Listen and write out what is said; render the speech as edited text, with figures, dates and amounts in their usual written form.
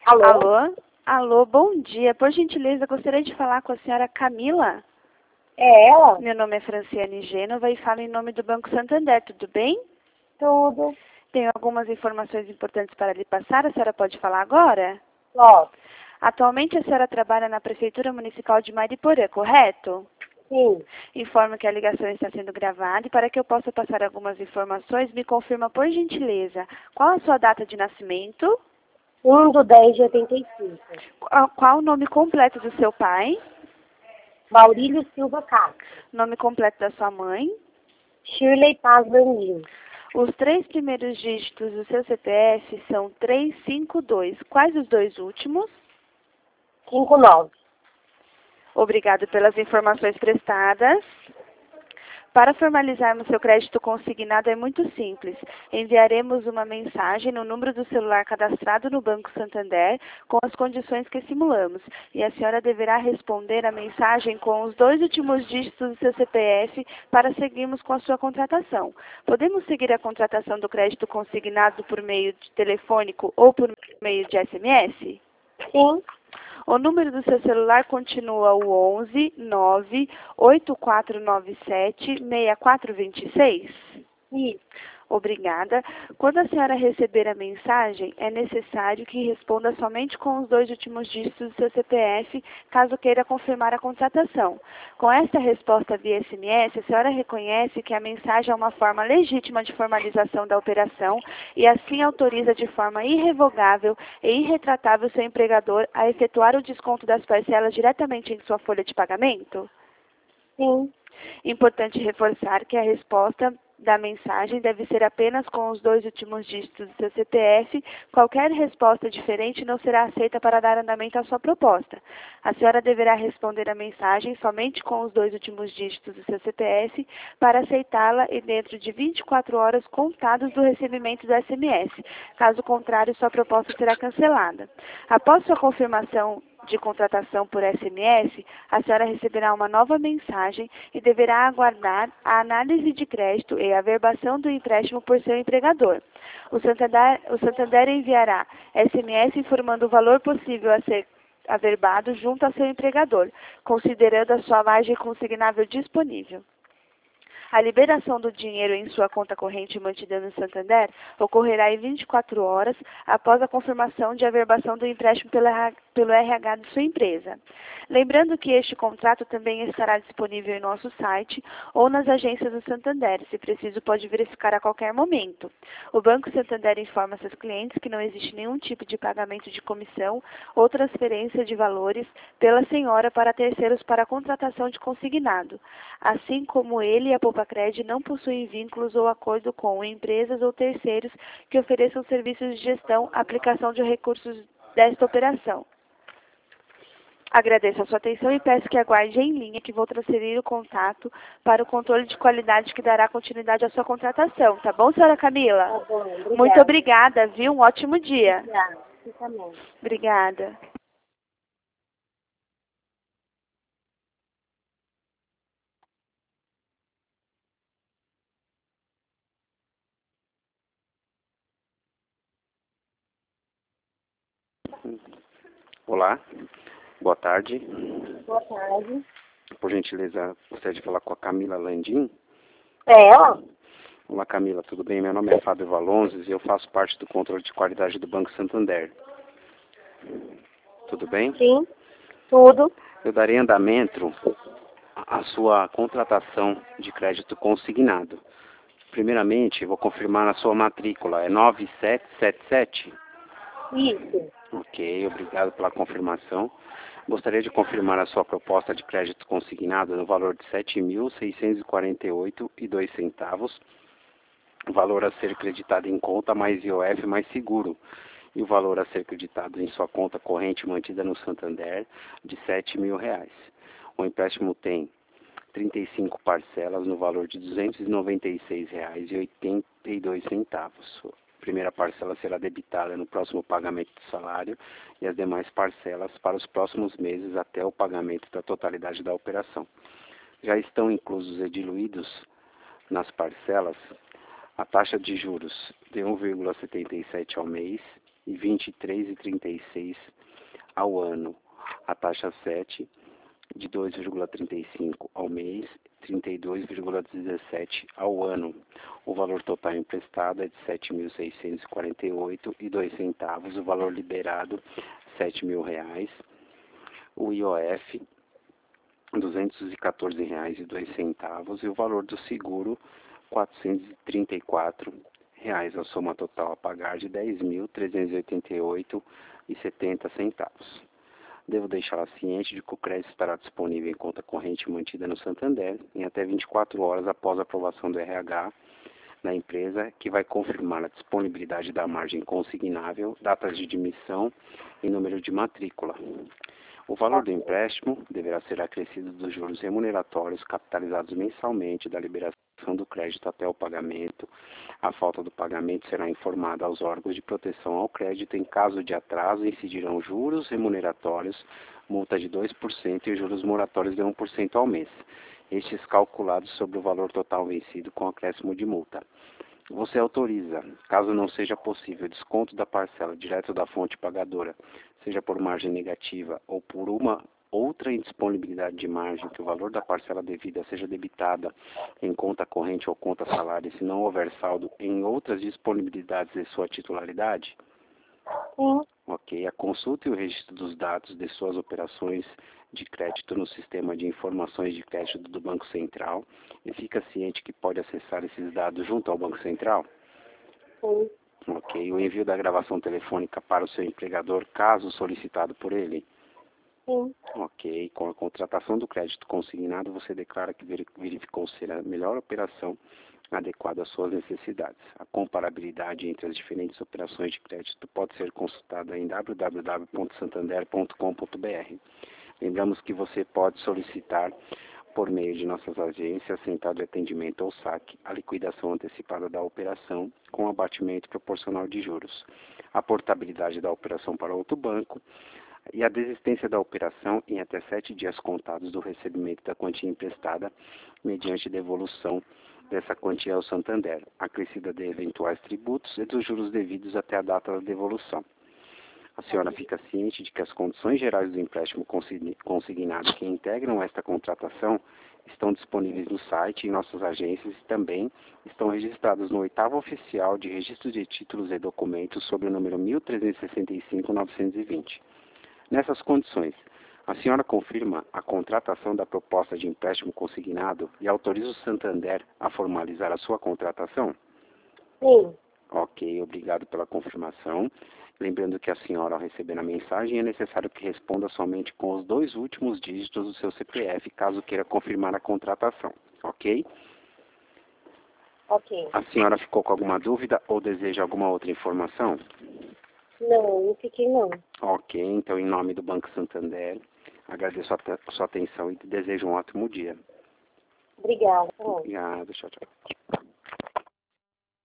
Alô? Alô? Alô, bom dia. Por gentileza, gostaria de falar com a senhora Camila. É ela? Meu nome é Franciane Gênova e falo em nome do Banco Santander, tudo bem? Tudo. Tenho algumas informações importantes para lhe passar, a senhora pode falar agora? Posso? Atualmente a senhora trabalha na Prefeitura Municipal de Mariporã, correto? Sim. Informo que a ligação está sendo gravada e para que eu possa passar algumas informações, me confirma por gentileza qual a sua data de nascimento, 1/10/85. qual o nome completo do seu pai, Maurílio Silva Castro. nome completo da sua mãe, Shirley Paz Landim. os 3 primeiros dígitos do seu CPF são 352. Quais os 2 últimos? 59. Obrigado pelas informações prestadas. Para formalizarmos seu crédito consignado é muito simples. Enviaremos uma mensagem no número do celular cadastrado no Banco Santander com as condições que simulamos. E a senhora deverá responder a mensagem com os 2 últimos dígitos do seu CPF para seguirmos com a sua contratação. Podemos seguir a contratação do crédito consignado por meio de telefônico ou por meio de SMS? Sim. O número do seu celular continua o 11 9 8497 6426? Isso. Obrigada. Quando a senhora receber a mensagem, é necessário que responda somente com os 2 últimos dígitos do seu CPF, caso queira confirmar a contratação. Com esta resposta via SMS, a senhora reconhece que a mensagem é uma forma legítima de formalização da operação e assim autoriza de forma irrevogável e irretratável seu empregador a efetuar o desconto das parcelas diretamente em sua folha de pagamento? Sim. Importante reforçar que a resposta da mensagem deve ser apenas com os 2 últimos dígitos do seu CPF. Qualquer resposta diferente não será aceita para dar andamento à sua proposta. A senhora deverá responder a mensagem somente com os 2 últimos dígitos do seu CPF para aceitá-la e dentro de 24 horas contados do recebimento do SMS. Caso contrário, sua proposta será cancelada. Após sua confirmação de contratação por SMS, a senhora receberá uma nova mensagem e deverá aguardar a análise de crédito e a verbação do empréstimo por seu empregador. O Santander enviará SMS informando o valor possível a ser averbado junto a seu empregador, considerando a sua margem consignável disponível. A liberação do dinheiro em sua conta corrente mantida no Santander ocorrerá em 24 horas após a confirmação de averbação do empréstimo pelo RH de sua empresa. Lembrando que este contrato também estará disponível em nosso site ou nas agências do Santander. Se preciso, pode verificar a qualquer momento. O Banco Santander informa seus clientes que não existe nenhum tipo de pagamento de comissão ou transferência de valores pela senhora para terceiros para a contratação de consignado. Assim como ele e a Poupa-Cred não possuem vínculos ou acordo com empresas ou terceiros que ofereçam serviços de gestão, aplicação de recursos desta operação. Agradeço a sua atenção e peço que aguarde em linha que vou transferir o contato para o controle de qualidade que dará continuidade à sua contratação. Tá bom, senhora Camila? Tá bom. Obrigada. Muito obrigada, viu? Um ótimo dia. Obrigada. Você também. Obrigada. Olá, boa tarde. Boa tarde. Por gentileza, gostaria de falar com a Camila Landim. É ela? Olá, Camila, tudo bem? Meu nome é Fábio Valonzes e eu faço parte do controle de qualidade do Banco Santander. Tudo bem? Sim. Tudo. Eu darei andamento à sua contratação de crédito consignado. Primeiramente, vou confirmar a sua matrícula. É 9777? Isso. Ok, obrigado pela confirmação. Gostaria de confirmar a sua proposta de crédito consignado no valor de R$ 7.648,02. O valor a ser creditado em conta mais IOF mais seguro. E o valor a ser creditado em sua conta corrente mantida no Santander de R$ 7.000. O empréstimo tem 35 parcelas no valor de R$ 296,82. A primeira parcela será debitada no próximo pagamento do salário e as demais parcelas para os próximos meses até o pagamento da totalidade da operação. Já estão inclusos e diluídos nas parcelas a taxa de juros de 1,77 ao mês e 23,36 ao ano. A taxa 7 de 2,35 ao mês, 32,17 ao ano. O valor total emprestado é de R$ 7.648,02. O valor liberado, R$ 7.000. O IOF, R$ 214,02. E o valor do seguro, R$ 434. A soma total a pagar de R$ 10.388,70. Devo deixá-la ciente de que o crédito estará disponível em conta corrente mantida no Santander em até 24 horas após a aprovação do RH na empresa, que vai confirmar a disponibilidade da margem consignável, datas de admissão e número de matrícula. O valor do empréstimo deverá ser acrescido dos juros remuneratórios capitalizados mensalmente da liberação do crédito até o pagamento. A falta do pagamento será informada aos órgãos de proteção ao crédito. Em caso de atraso, incidirão juros remuneratórios, multa de 2% e juros moratórios de 1% ao mês. Estes calculados sobre o valor total vencido com acréscimo de multa. Você autoriza, caso não seja possível, desconto da parcela direto da fonte pagadora, seja por margem negativa ou por uma outra indisponibilidade de margem, que o valor da parcela devida seja debitada em conta corrente ou conta salário, se não houver saldo em outras disponibilidades de sua titularidade? Sim. Ok. A consulta e o registro dos dados de suas operações de crédito no sistema de informações de crédito do Banco Central e fica ciente que pode acessar esses dados junto ao Banco Central? Sim. Ok. O envio da gravação telefônica para o seu empregador, caso solicitado por ele? Sim. Ok. Com a contratação do crédito consignado, você declara que verificou ser a melhor operação adequada às suas necessidades. A comparabilidade entre as diferentes operações de crédito pode ser consultada em www.santander.com.br. Lembramos que você pode solicitar, por meio de nossas agências, central de atendimento ou saque, a liquidação antecipada da operação com abatimento proporcional de juros, a portabilidade da operação para outro banco e a desistência da operação em até 7 dias contados do recebimento da quantia emprestada, mediante devolução dessa quantia ao Santander, acrescida de eventuais tributos e dos juros devidos até a data da devolução. A senhora fica ciente de que as condições gerais do empréstimo consignado que integram esta contratação estão disponíveis no site e em nossas agências e também estão registradas no 8º Oficial de Registro de Títulos e Documentos sob o número 1365-920. Nessas condições, a senhora confirma a contratação da proposta de empréstimo consignado e autoriza o Santander a formalizar a sua contratação? Sim. Ok, obrigado pela confirmação. Lembrando que a senhora, ao receber a mensagem, é necessário que responda somente com os 2 últimos dígitos do seu CPF, caso queira confirmar a contratação. Ok? Ok. A senhora ficou com alguma dúvida ou deseja alguma outra informação? Não fiquei não. Ok, então em nome do Banco Santander, agradeço a sua atenção e desejo um ótimo dia. Obrigada. Obrigado, tchau, tchau.